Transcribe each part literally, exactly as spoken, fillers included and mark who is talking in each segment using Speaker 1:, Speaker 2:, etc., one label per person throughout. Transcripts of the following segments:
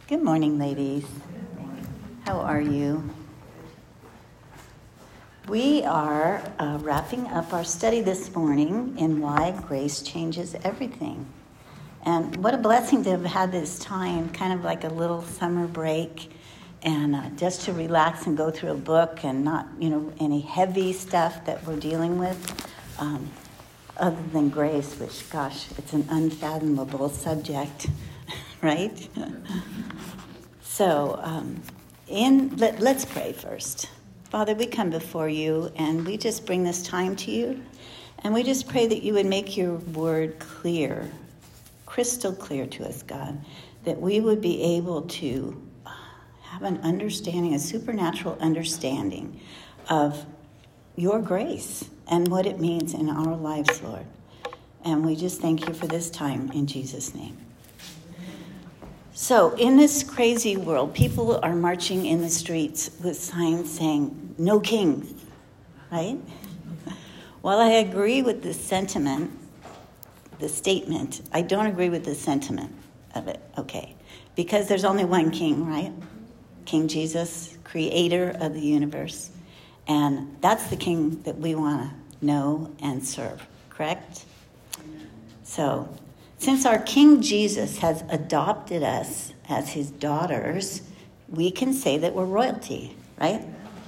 Speaker 1: Good morning, ladies. How are you? We are uh, wrapping up our study this morning in Why Grace Changes Everything. And what a blessing to have had this time, kind of like a little summer break, and uh, just to relax and go through a book and not, you know, any heavy stuff that we're dealing with, um, other than grace, which, gosh, it's an unfathomable subject, right? So, um, in let, let's pray first. Father, we come before you, and we just bring this time to you, and we just pray that you would make your word clear, crystal clear to us, God, that we would be able to have an understanding, a supernatural understanding of your grace and what it means in our lives, Lord. And we just thank you for this time in Jesus' name. So in this crazy world, people are marching in the streets with signs saying, "No kings," right? While I agree with the sentiment, the statement, I don't agree with the sentiment of it, okay? Because there's only one king, right? King Jesus, creator of the universe. And that's the king that we want to know and serve, correct? So, since our King Jesus has adopted us as his daughters, we can say that we're royalty, right?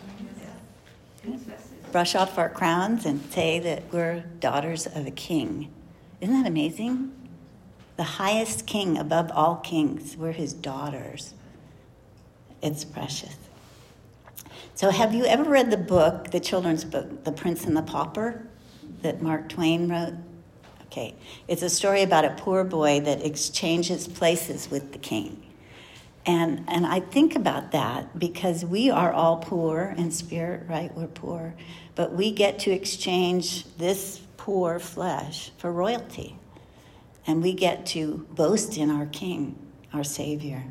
Speaker 1: Brush off our crowns and say that we're daughters of a king. Isn't that amazing? The highest king above all kings, we're his daughters. It's precious. So have you ever read the book, the children's book, The Prince and the Pauper, that Mark Twain wrote? Okay, it's a story about a poor boy that exchanges places with the king. And and I think about that because we are all poor in spirit, right? We're poor. But we get to exchange this poor flesh for royalty. And we get to boast in our King, our Savior.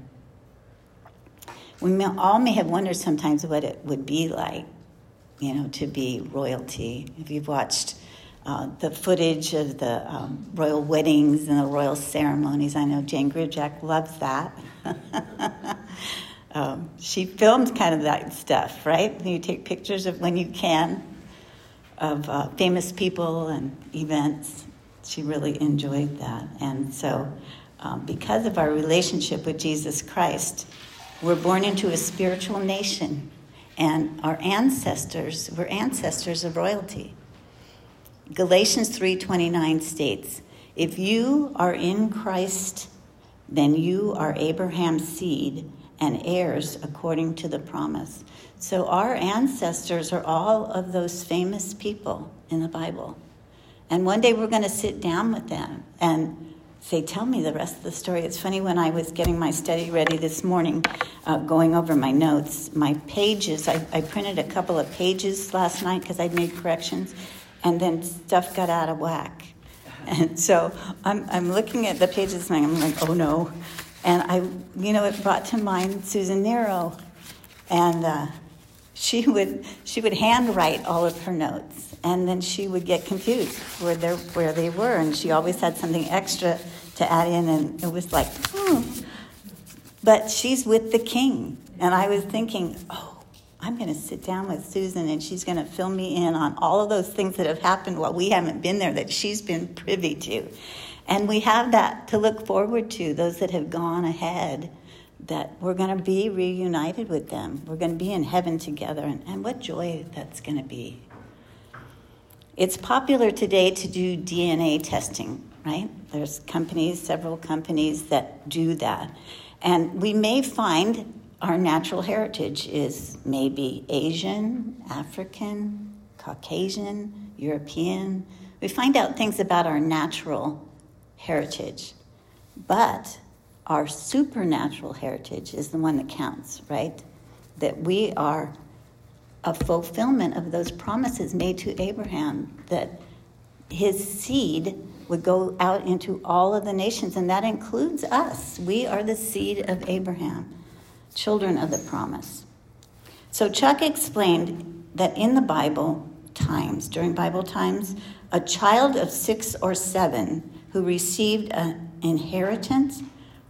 Speaker 1: We may, all may have wondered sometimes what it would be like, you know, to be royalty. If you've watched Uh, the footage of the um, royal weddings and the royal ceremonies. I know Jane Grujak loves that. um, she filmed kind of that stuff, right? You take pictures of when you can of uh, famous people and events. She really enjoyed that. And so um, because of our relationship with Jesus Christ, we're born into a spiritual nation. And our ancestors, we're ancestors of royalty. Galatians three twenty-nine states, "If you are in Christ, then you are Abraham's seed and heirs according to the promise." So our ancestors are all of those famous people in the Bible. And one day we're going to sit down with them and say, "Tell me the rest of the story." It's funny, when I was getting my study ready this morning, uh, going over my notes, my pages, I, I printed a couple of pages last night because I'd made corrections. And then stuff got out of whack. And so I'm I'm looking at the pages and I'm like, oh no. And I, you know, it brought to mind Susan Nero. And uh, she would she would handwrite all of her notes. And then she would get confused where they where they were. And she always had something extra to add in. And it was like, hmm. But she's with the king. And I was thinking, oh, I'm going to sit down with Susan and she's going to fill me in on all of those things that have happened while we haven't been there that she's been privy to. And we have that to look forward to, those that have gone ahead, that we're going to be reunited with them. We're going to be in heaven together. And, and what joy that's going to be. It's popular today to do D N A testing, right? There's companies, several companies that do that. And we may find our natural heritage is maybe Asian, African, Caucasian, European. We find out things about our natural heritage. But our supernatural heritage is the one that counts, right? That we are a fulfillment of those promises made to Abraham, that his seed would go out into all of the nations, and that includes us. We are the seed of Abraham, children of the promise. So Chuck explained that in the Bible times, during Bible times, a child of six or seven who received an inheritance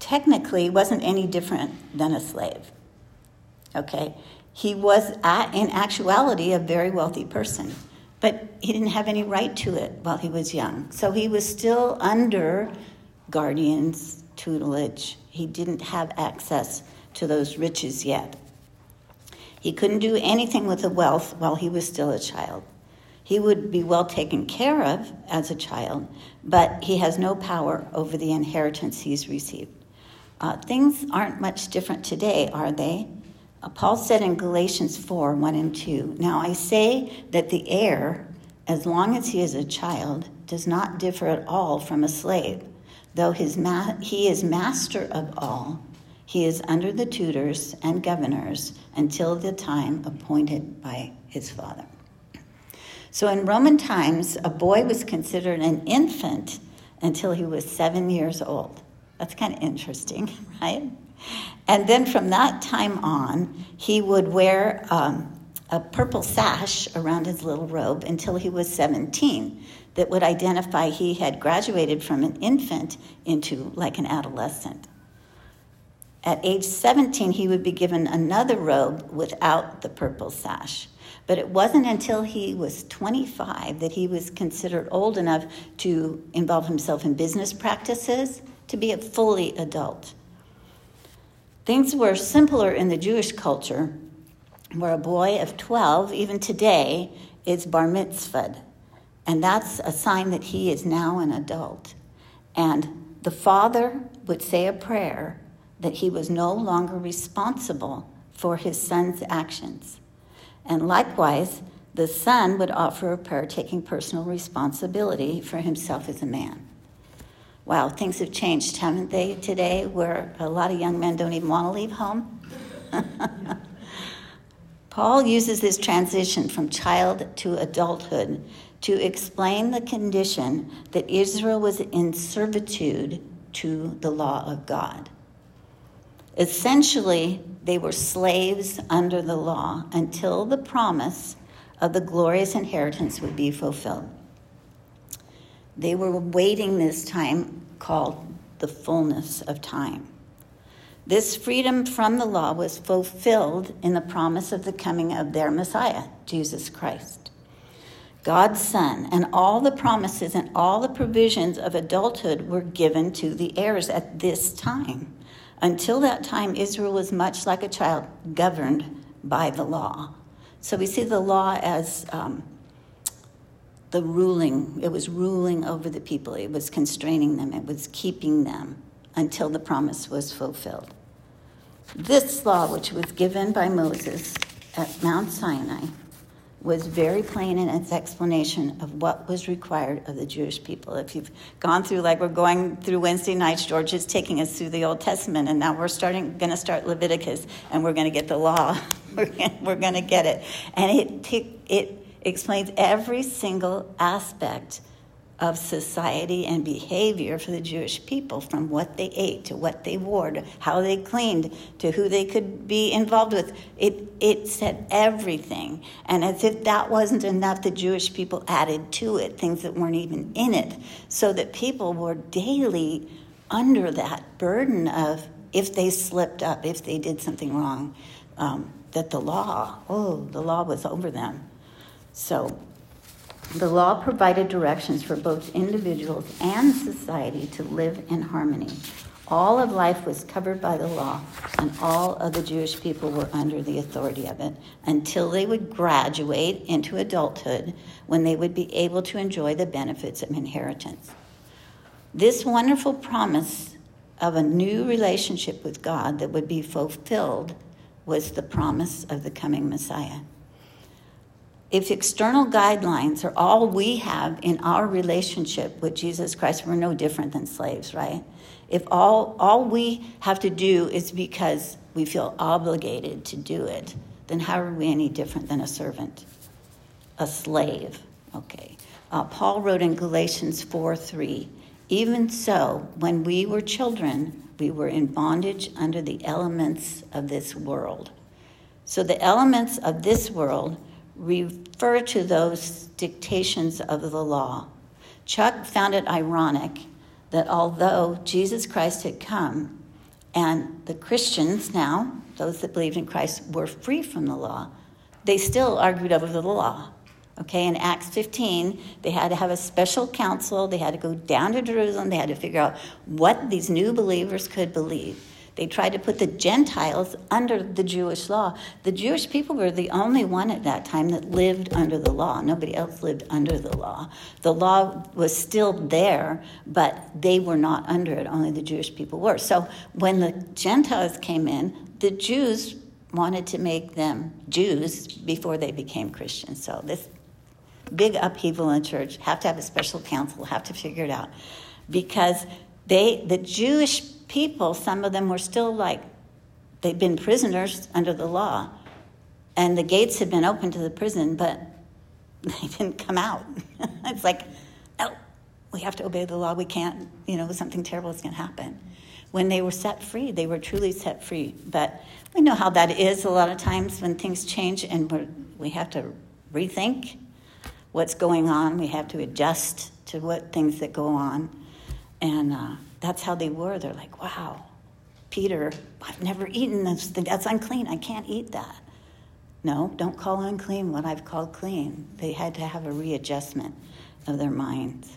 Speaker 1: technically wasn't any different than a slave. Okay? He was, at, in actuality, a very wealthy person, but he didn't have any right to it while he was young. So he was still under guardians' tutelage. He didn't have access to those riches yet. He couldn't do anything with the wealth while he was still a child. He would be well taken care of as a child, but he has no power over the inheritance he's received. Uh, things aren't much different today, are they? Uh, Paul said in Galatians four, one and two, "Now I say that the heir, as long as he is a child, does not differ at all from a slave. Though his ma- he is master of all, he is under the tutors and governors until the time appointed by his father." So in Roman times, a boy was considered an infant until he was seven years old. That's kind of interesting, right? And then from that time on, he would wear um, a purple sash around his little robe until he was seventeen. That would identify he had graduated from an infant into like an adolescent. At age seventeen, he would be given another robe without the purple sash. But it wasn't until he was twenty-five that he was considered old enough to involve himself in business practices, to be a fully adult. Things were simpler in the Jewish culture, where a boy of twelve, even today, is bar mitzvahed. And that's a sign that he is now an adult. And the father would say a prayer that he was no longer responsible for his son's actions. And likewise, the son would offer a prayer taking personal responsibility for himself as a man. Wow, things have changed, haven't they, today, where a lot of young men don't even want to leave home? Paul uses this transition from child to adulthood to explain the condition that Israel was in servitude to the law of God. Essentially, they were slaves under the law until the promise of the glorious inheritance would be fulfilled. They were waiting this time called the fullness of time. This freedom from the law was fulfilled in the promise of the coming of their Messiah, Jesus Christ, God's Son, and all the promises and all the provisions of adulthood were given to the heirs at this time. Until that time, Israel was much like a child, governed by the law. So we see the law as um, the ruling. It was ruling over the people. It was constraining them. It was keeping them until the promise was fulfilled. This law, which was given by Moses at Mount Sinai, was very plain in its explanation of what was required of the Jewish people. If you've gone through, like we're going through Wednesday nights, George is taking us through the Old Testament, and now we're starting, going to start Leviticus, and we're going to get the law. we're going to get it. And it, it explains every single aspect of society and behavior for the Jewish people, from what they ate to what they wore to how they cleaned to who they could be involved with. It it said everything. And as if that wasn't enough, the Jewish people added to it things that weren't even in it, so that people were daily under that burden of, if they slipped up, if they did something wrong, um, that the law, oh, the law was over them. So the law provided directions for both individuals and society to live in harmony. All of life was covered by the law, and all of the Jewish people were under the authority of it until they would graduate into adulthood, when they would be able to enjoy the benefits of inheritance. This wonderful promise of a new relationship with God that would be fulfilled was the promise of the coming Messiah. If external guidelines are all we have in our relationship with Jesus Christ, we're no different than slaves, right? If all, all we have to do is because we feel obligated to do it, then how are we any different than a servant, a slave? Okay. Uh, Paul wrote in Galatians four three, "Even so, when we were children, we were in bondage under the elements of this world." So the elements of this world refer to those dictations of the law. Chuck found it ironic that although Jesus Christ had come And the Christians now, those that believed in Christ, were free from the law. They still argued over the law. Okay, in Acts fifteen, they had to have a special council. They had to go down to Jerusalem. They had to figure out what these new believers could believe. They tried to put the Gentiles under the Jewish law. The Jewish people were the only one at that time that lived under the law. Nobody else lived under the law. The law was still there, but they were not under it. Only the Jewish people were. So when the Gentiles came in, the Jews wanted to make them Jews before they became Christians. So this big upheaval in the church, have to have a special council, have to figure it out. Because they, the Jewish people, some of them were still like, they'd been prisoners under the law. And the gates had been open to the prison, but they didn't come out. It's like, oh, we have to obey the law. We can't, you know, something terrible is going to happen. When they were set free, they were truly set free. But we know how that is a lot of times when things change and we're, we have to rethink what's going on. We have to adjust to what things that go on. And uh, that's how they were. They're like, wow, Peter, I've never eaten this thing. That's unclean. I can't eat that. No, don't call unclean what I've called clean. They had to have a readjustment of their minds.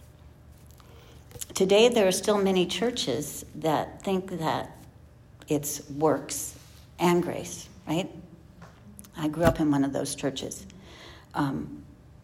Speaker 1: Today, there are still many churches that think that it's works and grace, right? I grew up in one of those churches. Um,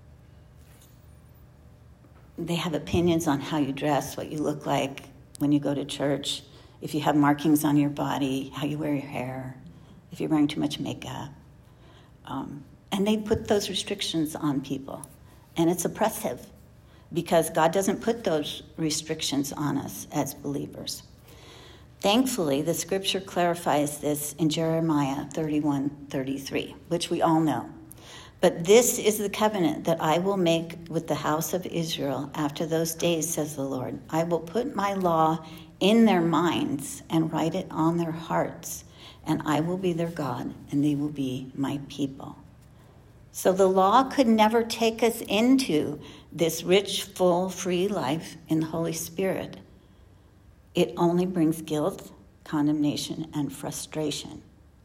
Speaker 1: They have opinions on how you dress, what you look like when you go to church, if you have markings on your body, how you wear your hair, if you're wearing too much makeup. Um, and they put those restrictions on people. And it's oppressive because God doesn't put those restrictions on us as believers. Thankfully, the scripture clarifies this in Jeremiah thirty-one thirty-three, which we all know. But this is the covenant that I will make with the house of Israel after those days, says the Lord. I will put my law in their minds and write it on their hearts, and I will be their God, and they will be my people. So the law could never take us into this rich, full, free life in the Holy Spirit. It only brings guilt, condemnation, and frustration.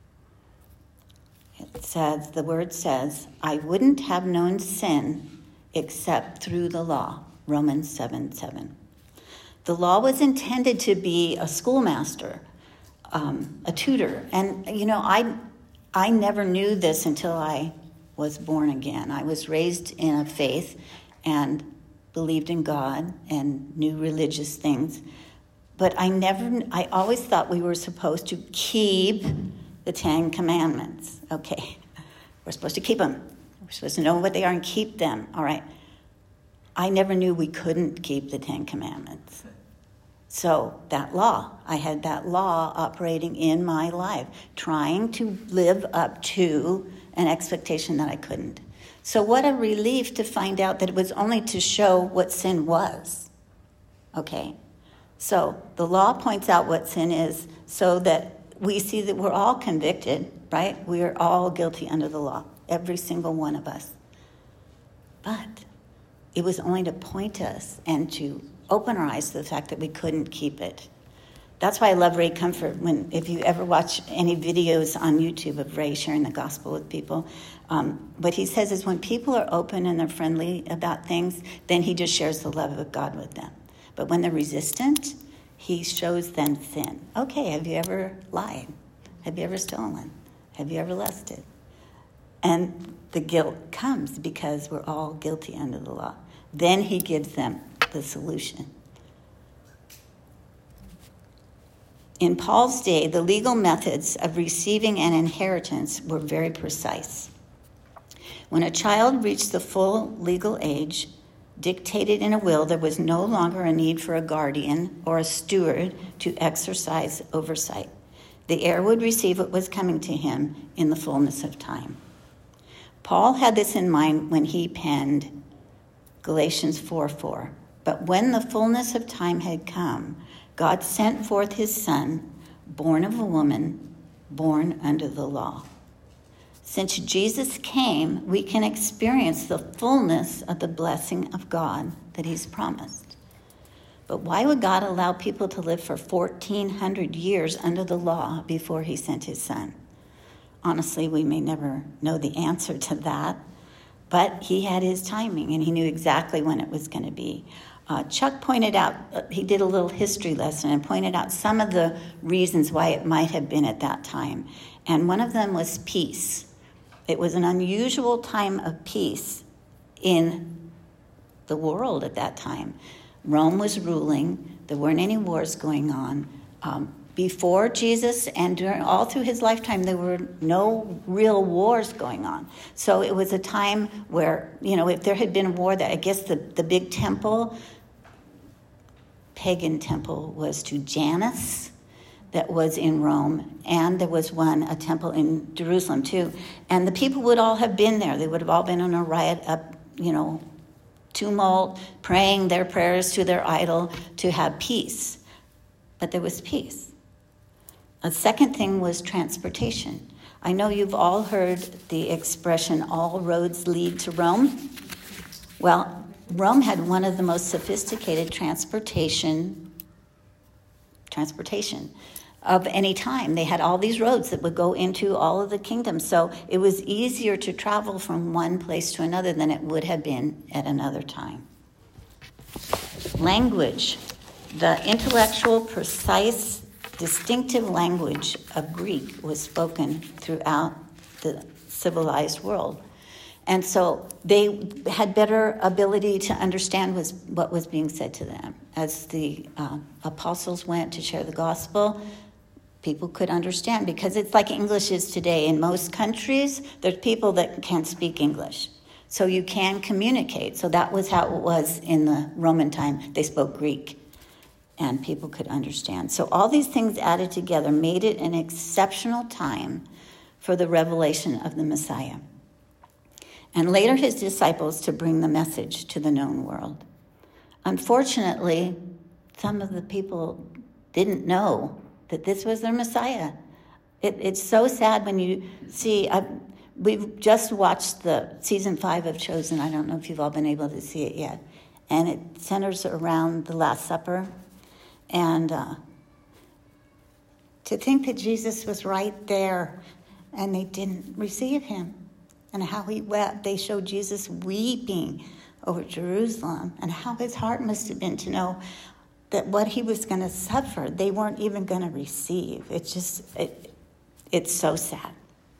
Speaker 1: It says, the word says, I wouldn't have known sin except through the law, Romans seven seven. The law was intended to be a schoolmaster, um, a tutor. And, you know, I, I never knew this until I was born again. I was raised in a faith and believed in God and knew religious things. But I never, I always thought we were supposed to keep the Ten Commandments. Okay, we're supposed to keep them. We're supposed to know what they are and keep them. All right. I never knew we couldn't keep the Ten Commandments. So that law, I had that law operating in my life, trying to live up to an expectation that I couldn't. So what a relief to find out that it was only to show what sin was. Okay, so the law points out what sin is so that we see that we're all convicted, right? We are all guilty under the law, every single one of us. But it was only to point us and to open our eyes to the fact that we couldn't keep it. That's why I love Ray Comfort. When, if you ever watch any videos on YouTube of Ray sharing the gospel with people, um, what he says is when people are open and they're friendly about things, then he just shares the love of God with them. But when they're resistant, he shows them sin. Okay, have you ever lied? Have you ever stolen? Have you ever lusted? And the guilt comes because we're all guilty under the law. Then he gives them the solution. In Paul's day, the legal methods of receiving an inheritance were very precise. When a child reached the full legal age, dictated in a will, there was no longer a need for a guardian or a steward to exercise oversight. The heir would receive what was coming to him in the fullness of time. Paul had this in mind when he penned Galatians four four. But when the fullness of time had come, God sent forth his Son, born of a woman, born under the law. Since Jesus came, we can experience the fullness of the blessing of God that he's promised. But why would God allow people to live for fourteen hundred years under the law before he sent his son? Honestly, we may never know the answer to that, but he had his timing, and he knew exactly when it was going to be. Uh, Chuck pointed out, uh, he did a little history lesson and pointed out some of the reasons why it might have been at that time. And one of them was peace. It was an unusual time of peace in the world at that time. Rome was ruling. There weren't any wars going on. Um, before Jesus and during, all through his lifetime, there were no real wars going on. So it was a time where, you know, if there had been a war, that I guess the, the big temple, pagan temple, was to Janus, that was in Rome, and there was one, a temple in Jerusalem too. And the people would all have been there. They would have all been in a riot up, you know, tumult, praying their prayers to their idol to have peace. But there was peace. A second thing was transportation. I know you've all heard the expression, all roads lead to Rome. Well, Rome had one of the most sophisticated transportation transportation of any time. They had all these roads that would go into all of the kingdoms. So it was easier to travel from one place to another than it would have been at another time. Language. The intellectual, precise, distinctive language of Greek was spoken throughout the civilized world. And so they had better ability to understand was, what was being said to them. As the uh, apostles went to share the gospel, people could understand, because it's like English is today. In most countries, there's people that can't speak English. So you can communicate. So that was how it was in the Roman time. They spoke Greek, and people could understand. So all these things added together made it an exceptional time for the revelation of the Messiah. And later his disciples to bring the message to the known world. Unfortunately, some of the people didn't know that this was their Messiah. It, it's so sad when you see, I've, we've just watched the season five of Chosen. I don't know if you've all been able to see it yet. And it centers around the Last Supper. And uh, to think that Jesus was right there and they didn't receive him. And how he wept. They showed Jesus weeping over Jerusalem, and how his heart must have been to know that what he was going to suffer, they weren't even going to receive. It's just, it, it's so sad.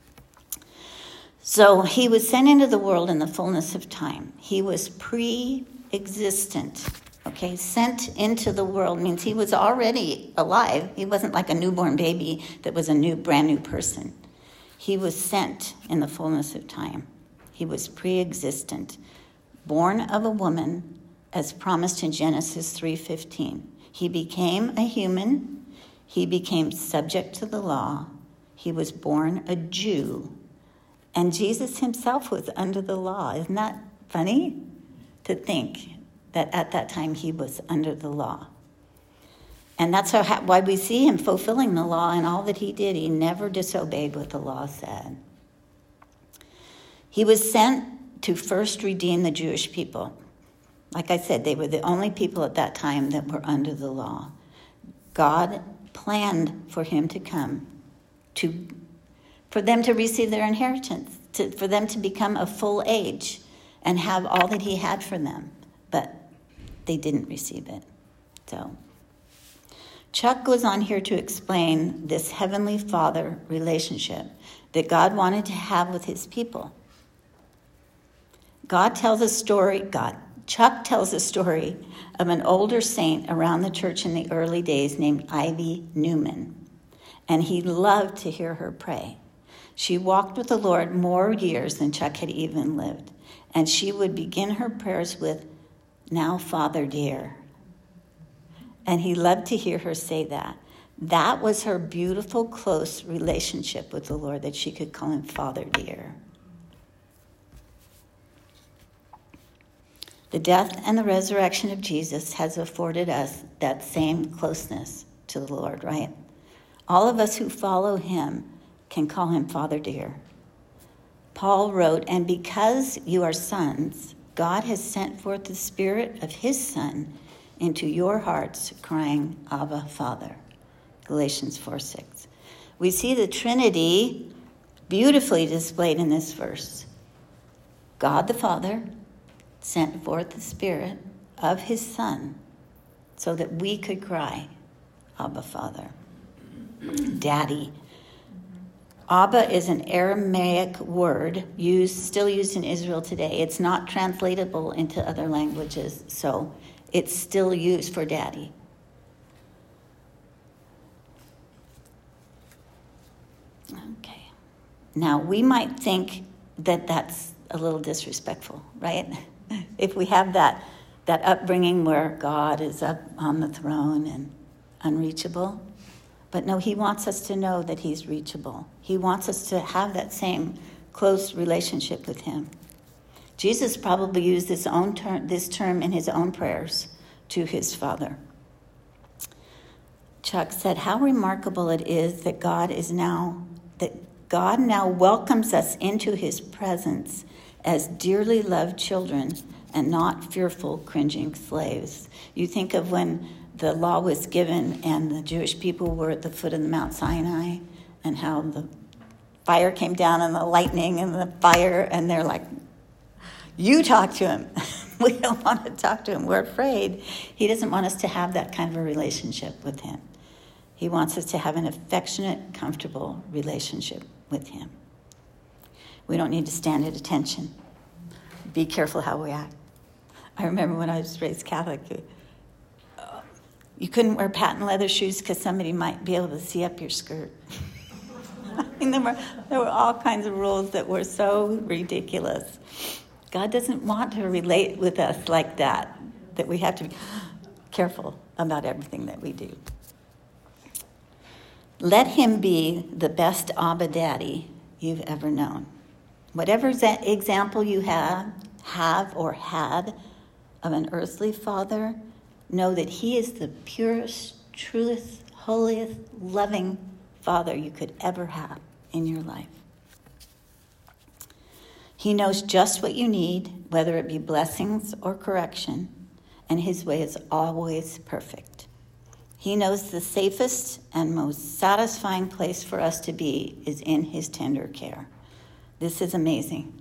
Speaker 1: So he was sent into the world in the fullness of time. He was pre-existent. Okay, sent into the world means he was already alive. He wasn't like a newborn baby that was a new, brand new person. He was sent in the fullness of time. He was pre-existent, born of a woman, as promised in Genesis three fifteen. He became a human. He became subject to the law. He was born a Jew. And Jesus himself was under the law. Isn't that funny to think that at that time he was under the law? And that's how, why we see him fulfilling the law in all that he did. He never disobeyed what the law said. He was sent to first redeem the Jewish people. Like I said, they were the only people at that time that were under the law. God planned for him to come, to, for them to receive their inheritance, to, for them to become of full age and have all that he had for them. But they didn't receive it. So Chuck goes on here to explain this Heavenly Father relationship that God wanted to have with his people. God tells a story, God, Chuck tells a story of an older saint around the church in the early days named Ivy Newman. And he loved to hear her pray. She walked with the Lord more years than Chuck had even lived. And she would begin her prayers with, "Now, Father dear." And he loved to hear her say that. That was her beautiful, close relationship with the Lord, that she could call him Father dear. The death and the resurrection of Jesus has afforded us that same closeness to the Lord, right? All of us who follow him can call him Father dear. Paul wrote, "And because you are sons, God has sent forth the Spirit of his Son into your hearts, crying, Abba, Father. Galatians four six. We see the Trinity beautifully displayed in this verse. God the Father sent forth the Spirit of his Son so that we could cry, Abba, Father. Daddy. Abba is an Aramaic word used, still used in Israel today. It's not translatable into other languages, so it's still used for daddy. Okay. Now, we might think that that's a little disrespectful, right? If we have that, that upbringing where God is up on the throne and unreachable. But no, he wants us to know that he's reachable. He wants us to have that same close relationship with him. Jesus probably used this, own term, this term in his own prayers to his Father. Chuck said, how remarkable it is that God is now, that God now welcomes us into his presence as dearly loved children and not fearful, cringing slaves. You think of when the law was given and the Jewish people were at the foot of the Mount Sinai and how the fire came down and the lightning and the fire, and they're like, you talk to him. We don't want to talk to him. We're afraid. He doesn't want us to have that kind of a relationship with him. He wants us to have an affectionate, comfortable relationship with him. We don't need to stand at attention. Be careful how we act. I remember when I was raised Catholic, you couldn't wear patent leather shoes because somebody might be able to see up your skirt. I mean, there were, there were all kinds of rules that were so ridiculous. God doesn't want to relate with us like that, that we have to be careful about everything that we do. Let him be the best Abba Daddy you've ever known. Whatever example you have, have or had of an earthly father, know that he is the purest, truest, holiest, loving Father you could ever have in your life. He knows just what you need, whether it be blessings or correction, and his way is always perfect. He knows the safest and most satisfying place for us to be is in his tender care. This is amazing.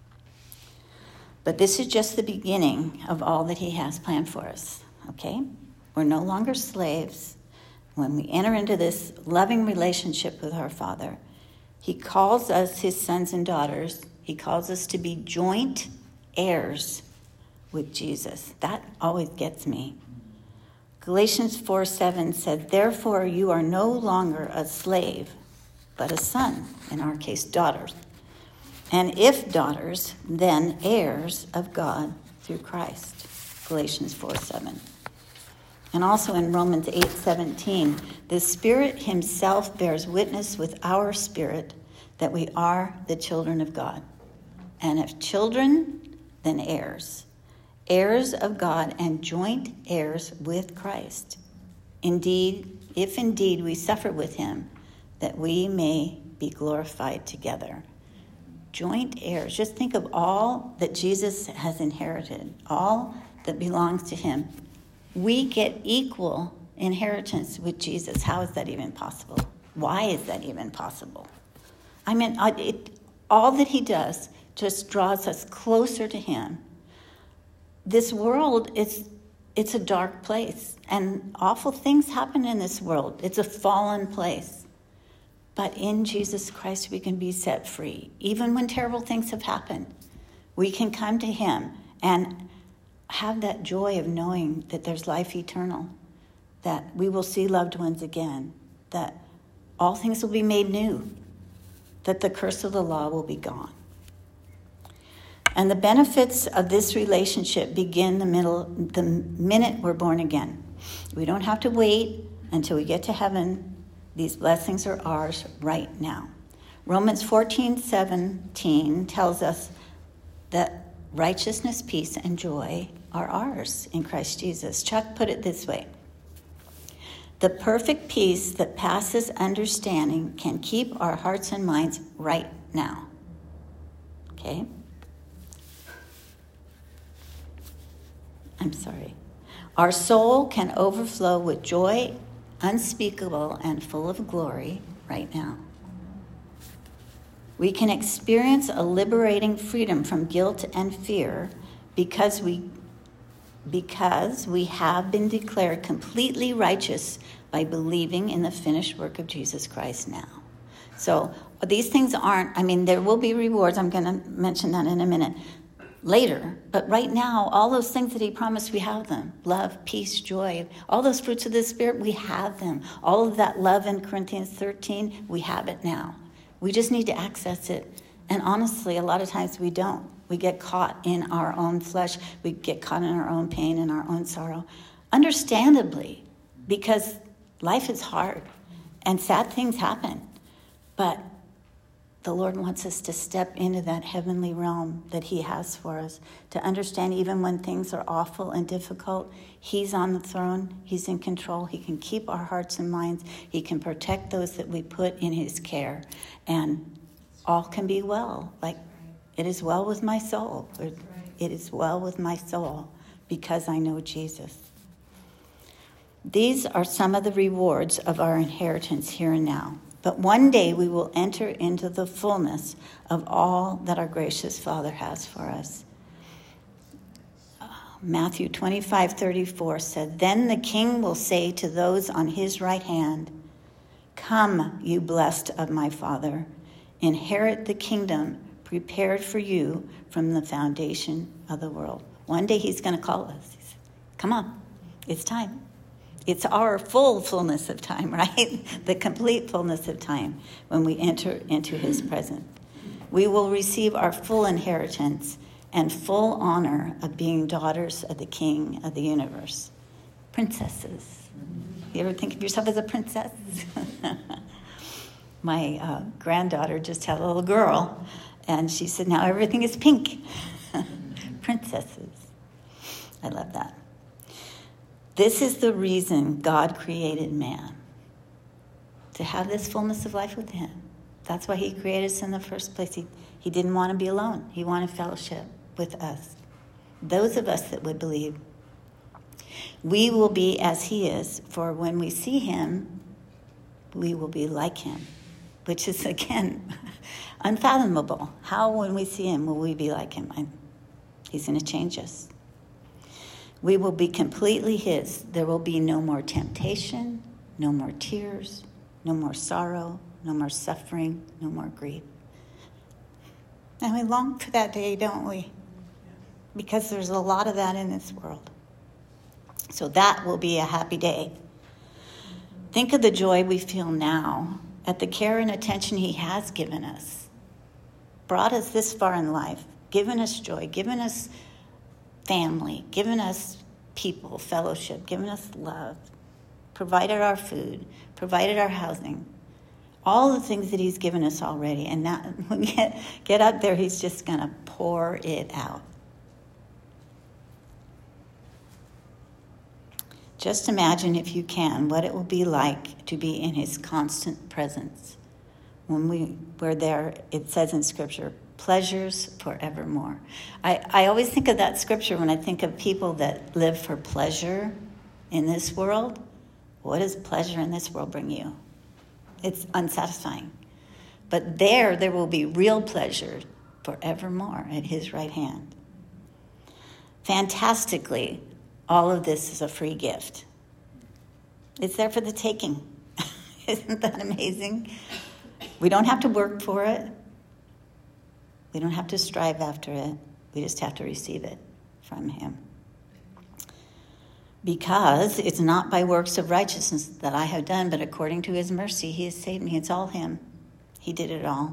Speaker 1: But this is just the beginning of all that he has planned for us. Okay? We're no longer slaves. When we enter into this loving relationship with our Father, he calls us his sons and daughters. He calls us to be joint heirs with Jesus. That always gets me. Galatians four seven said, therefore you are no longer a slave, but a son, in our case, daughters. And if daughters, then heirs of God through Christ. Galatians four seven. And also in Romans eight seventeen, the Spirit himself bears witness with our spirit that we are the children of God. And if children, then heirs. Heirs of God and joint heirs with Christ. Indeed, if indeed we suffer with him, that we may be glorified together. Joint heirs. Just think of all that Jesus has inherited, all that belongs to him. We get equal inheritance with Jesus. How is that even possible? Why is that even possible? I mean, it, all that he does just draws us closer to him. This world, is it's a dark place, and awful things happen in this world. It's a fallen place. But in Jesus Christ, we can be set free. Even when terrible things have happened, we can come to him and have that joy of knowing that there's life eternal, that we will see loved ones again, that all things will be made new, that the curse of the law will be gone. And the benefits of this relationship begin the middle, the minute we're born again. We don't have to wait until we get to heaven. These blessings are ours right now. Romans fourteen seventeen tells us that righteousness, peace, and joy are ours in Christ Jesus. Chuck put it this way. The perfect peace that passes understanding can keep our hearts and minds right now. Okay? I'm sorry. Our soul can overflow with joy unspeakable and full of glory right now. We can experience a liberating freedom from guilt and fear because we because we have been declared completely righteous by believing in the finished work of Jesus Christ now. So these things aren't, I mean, there will be rewards. I'm going to mention that in a minute later. But right now, all those things that he promised, we have them. Love, peace, joy, all those fruits of the Spirit, we have them. All of that love in Corinthians thirteen, we have it now. We just need to access it. And honestly, a lot of times we don't. We get caught in our own flesh. We get caught in our own pain and our own sorrow. Understandably, because life is hard and sad things happen. But the Lord wants us to step into that heavenly realm that he has for us, to understand even when things are awful and difficult, he's on the throne, he's in control, he can keep our hearts and minds, he can protect those that we put in his care, and all can be well. Like, it is well with my soul. It is well with my soul because I know Jesus. These are some of the rewards of our inheritance here and now. But one day we will enter into the fullness of all that our gracious Father has for us. Uh, Matthew twenty-five thirty-four said, "Then the king will say to those on his right hand, 'Come, you blessed of my Father, inherit the kingdom prepared for you from the foundation of the world.'" One day he's going to call us. He said, "Come on, it's time." It's our full fullness of time, right? The complete fullness of time when we enter into his presence. We will receive our full inheritance and full honor of being daughters of the King of the universe. Princesses. You ever think of yourself as a princess? My uh, granddaughter just had a little girl, and she said, "Now everything is pink." Princesses. I love that. This is the reason God created man, to have this fullness of life with him. That's why he created us in the first place. He, he didn't want to be alone. He wanted fellowship with us. Those of us that would believe. We will be as he is, for when we see him, we will be like him, which is, again, unfathomable. How, when we see him, will we be like him? I, he's going to change us. We will be completely his. There will be no more temptation, no more tears, no more sorrow, no more suffering, no more grief. And we long for that day, don't we? Because there's a lot of that in this world. So that will be a happy day. Think of the joy we feel now at the care and attention he has given us. Brought us this far in life, given us joy, given us family, given us people, fellowship, given us love, provided our food, provided our housing, all the things that he's given us already. And now, when we get, get up there, he's just going to pour it out. Just imagine, if you can, what it will be like to be in his constant presence. When we were there, it says in Scripture, pleasures forevermore. I, I always think of that scripture when I think of people that live for pleasure in this world. What does pleasure in this world bring you? It's unsatisfying. But there, there will be real pleasure forevermore at his right hand. Fantastically, all of this is a free gift. It's there for the taking. Isn't that amazing? We don't have to work for it. We don't have to strive after it. We just have to receive it from him. Because it's not by works of righteousness that I have done, but according to his mercy, he has saved me. It's all him. He did it all.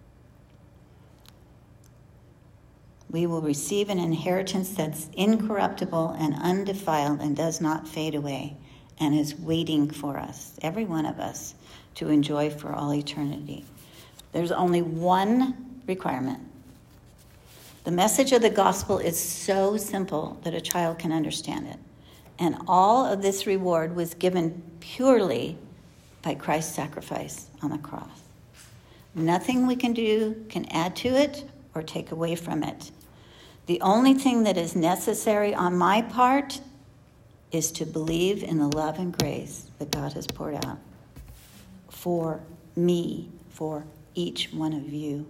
Speaker 1: We will receive an inheritance that's incorruptible and undefiled and does not fade away and is waiting for us, every one of us, to enjoy for all eternity. There's only one requirement. The message of the gospel is so simple that a child can understand it. And all of this reward was given purely by Christ's sacrifice on the cross. Nothing we can do can add to it or take away from it. The only thing that is necessary on my part is to believe in the love and grace that God has poured out for me, for each one of you.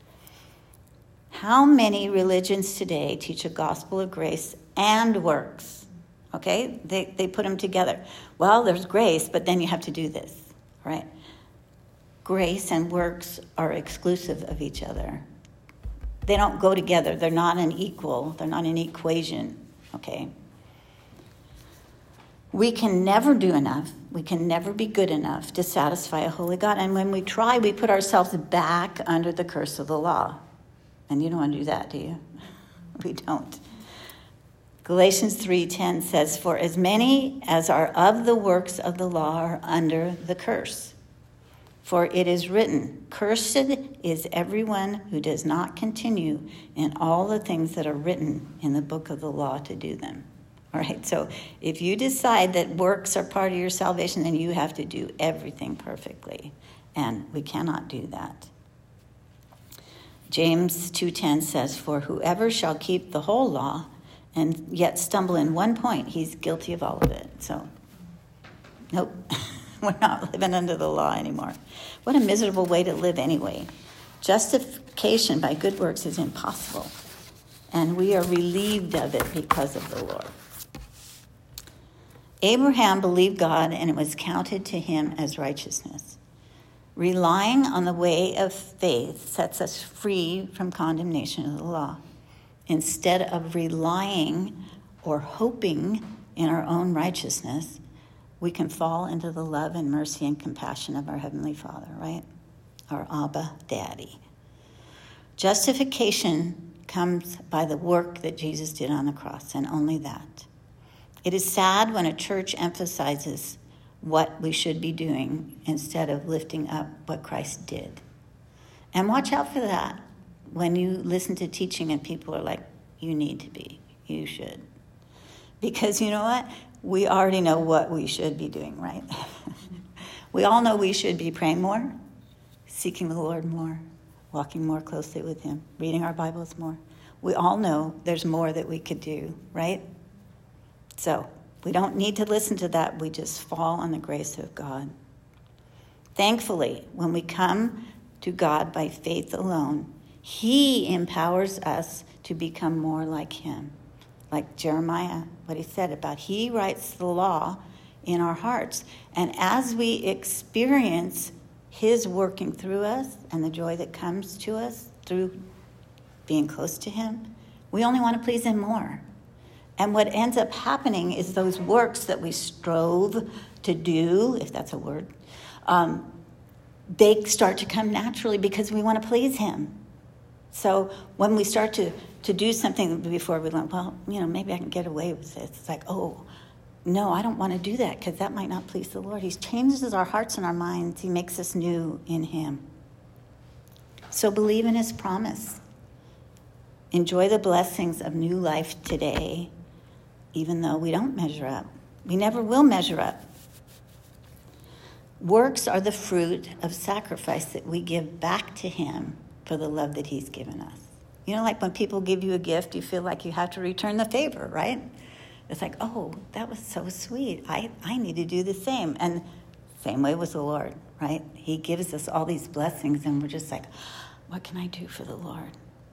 Speaker 1: How many religions today teach a gospel of grace and works? Okay, they, they put them together. Well, there's grace, but then you have to do this, right? Grace and works are exclusive of each other. They don't go together. They're not an equal. They're not an equation, okay? We can never do enough. We can never be good enough to satisfy a holy God. And when we try, we put ourselves back under the curse of the law. And you don't want to do that, do you? We don't. Galatians three ten says, "For as many as are of the works of the law are under the curse. For it is written, 'Cursed is everyone who does not continue in all the things that are written in the book of the law to do them.'" All right, so if you decide that works are part of your salvation, then you have to do everything perfectly. And we cannot do that. James two ten says, "For whoever shall keep the whole law and yet stumble in one point, he's guilty of all of it." So, nope, we're not living under the law anymore. What a miserable way to live anyway. Justification by good works is impossible, and we are relieved of it because of the Lord. Abraham believed God, and it was counted to him as righteousness. Relying on the way of faith sets us free from condemnation of the law. Instead of relying or hoping in our own righteousness, we can fall into the love and mercy and compassion of our Heavenly Father, right? Our Abba Daddy. Justification comes by the work that Jesus did on the cross, and only that. It is sad when a church emphasizes what we should be doing instead of lifting up what Christ did. And watch out for that when you listen to teaching and people are like, you need to be, you should. Because you know what? We already know what we should be doing, right? We all know we should be praying more, seeking the Lord more, walking more closely with him, reading our Bibles more. We all know there's more that we could do, right? So we don't need to listen to that. We just fall on the grace of God. Thankfully, when we come to God by faith alone, he empowers us to become more like him. Like Jeremiah, what he said about he writes the law in our hearts. And as we experience his working through us and the joy that comes to us through being close to him, we only want to please him more. And what ends up happening is those works that we strove to do, if that's a word, um, they start to come naturally because we want to please him. So when we start to, to do something before we learn, well, you know, maybe I can get away with this. It's like, oh, no, I don't want to do that because that might not please the Lord. He changes our hearts and our minds. He makes us new in him. So believe in his promise. Enjoy the blessings of new life today, even though we don't measure up. We never will measure up. Works are the fruit of sacrifice that we give back to him for the love that he's given us. You know, like when people give you a gift, you feel like you have to return the favor, right? It's like, oh, that was so sweet. I, I need to do the same. And same way with the Lord, right? He gives us all these blessings, and we're just like, what can I do for the Lord?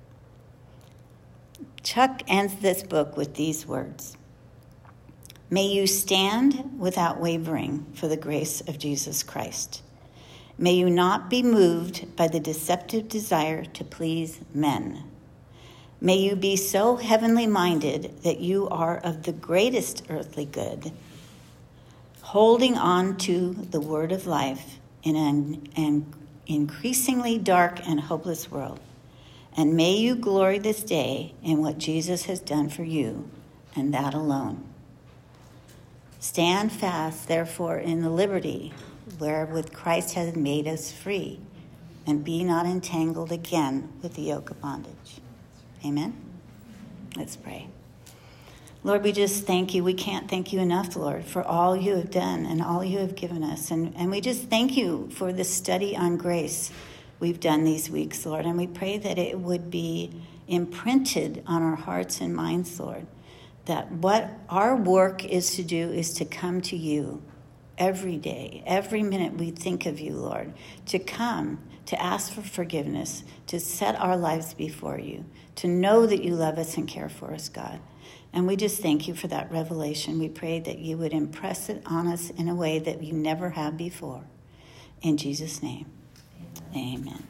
Speaker 1: Chuck ends this book with these words. May you stand without wavering for the grace of Jesus Christ. May you not be moved by the deceptive desire to please men. May you be so heavenly minded that you are of the greatest earthly good, holding on to the word of life in an, an increasingly dark and hopeless world. And may you glory this day in what Jesus has done for you, and that alone. Stand fast, therefore, in the liberty wherewith Christ has made us free, and be not entangled again with the yoke of bondage. Amen? Let's pray. Lord, we just thank you. We can't thank you enough, Lord, for all you have done and all you have given us. And, and we just thank you for this study on grace we've done these weeks, Lord. And we pray that it would be imprinted on our hearts and minds, Lord, that what our work is to do is to come to you every day, every minute we think of you, Lord, to come, to ask for forgiveness, to set our lives before you, to know that you love us and care for us, God. And we just thank you for that revelation. We pray that you would impress it on us in a way that you never have before. In Jesus' name, amen. Amen.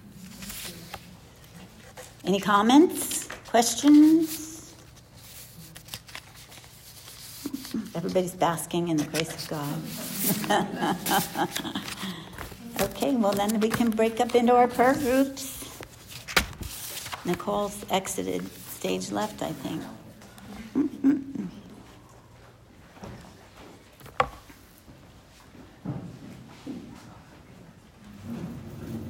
Speaker 1: Any comments, questions? Everybody's basking in the grace of God. Okay, well then we can break up into our prayer groups. Nicole's exited stage left, I think.